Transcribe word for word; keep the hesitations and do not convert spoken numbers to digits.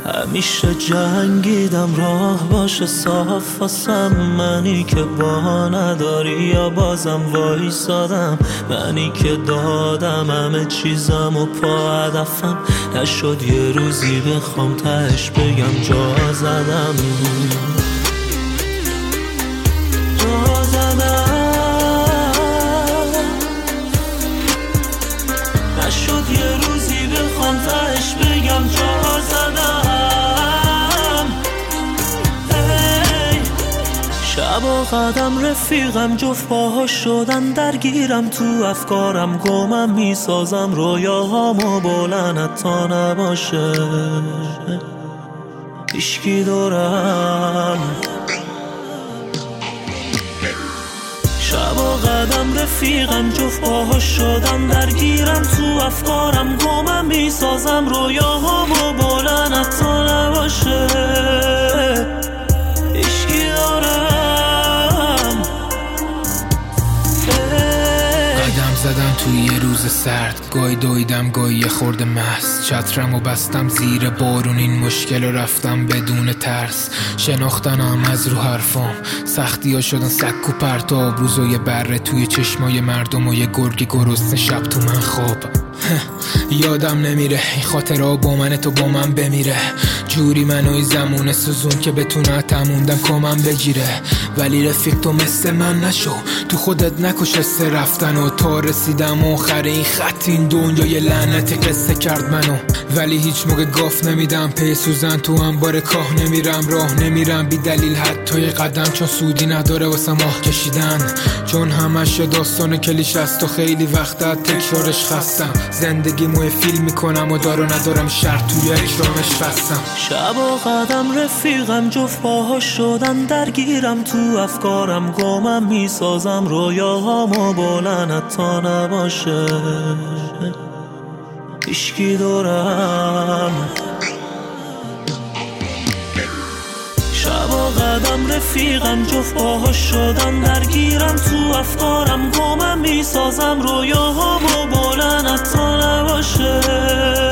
همیشه جنگیدم راه باشه صاف واسم، منی که با نداری یا بازم وایسادم، منی که دادم همه چیزم و پا هدفم، نشد یه روزی بخوام تهش بگم جا زدم جا زدم، نشد یه روزی بخوام تهش بگم جا زدم. شب و قدم رفیقم جفت پاها شدن درگیرم، تو افکارم گمم میسازم، رویاهامو بلند تا نباشه هیچکی دورم. شب و قدم رفیقم جفت پاها شدن درگیرم، تو افکارم گمم میسازم، رویاهامو بلند تا نباشه هیچکی دورم. زدن توی یه روز سرد، گاهی دویدم گاهی یه خورده مست، چترم و بستم زیر بارون، این مشکل رو رفتم بدون ترس، شناختنم از رو حرفام، سختی ها شدن سک و پرتاب، روزای بره توی چشمای مردم و یه گرگ گرسنه شب تو من خواب. یادم نمیره این خاطرها با من تو با من بمیره، جوری منوی زمونه سوزون که بتونه تموندم کامم بگیره، ولی رفیق تو مثل من نشو، تو خودت نکش حس رفتن و تا رسیدم آخر این خط، این دنیای لعنتی قصه کرد منو، ولی هیچ موقع گاف نمیدم، پی سوزن تو انبار کاه نمیرم، راه نمیرم بی دلیل حتی یه قدم، چون سودی نداره واسه ماه کشیدن، چون همش داستان کلیش است و خیلی وقت تکرارش خستم، زندگی موی فیلم میکنم و دارو ندارم شرط توی اکرامش فستم. شب و قدم رفیقم جفت پاها شدن درگیرم، تو افکارم گمم میسازم، رویاهامو بلند تا نباشه هیچکی دورم. شب و قدم رفیقم جفت پاها شدن درگیرم، تو افکارم گمم میسازم، رویاهامو بلند تا نباشه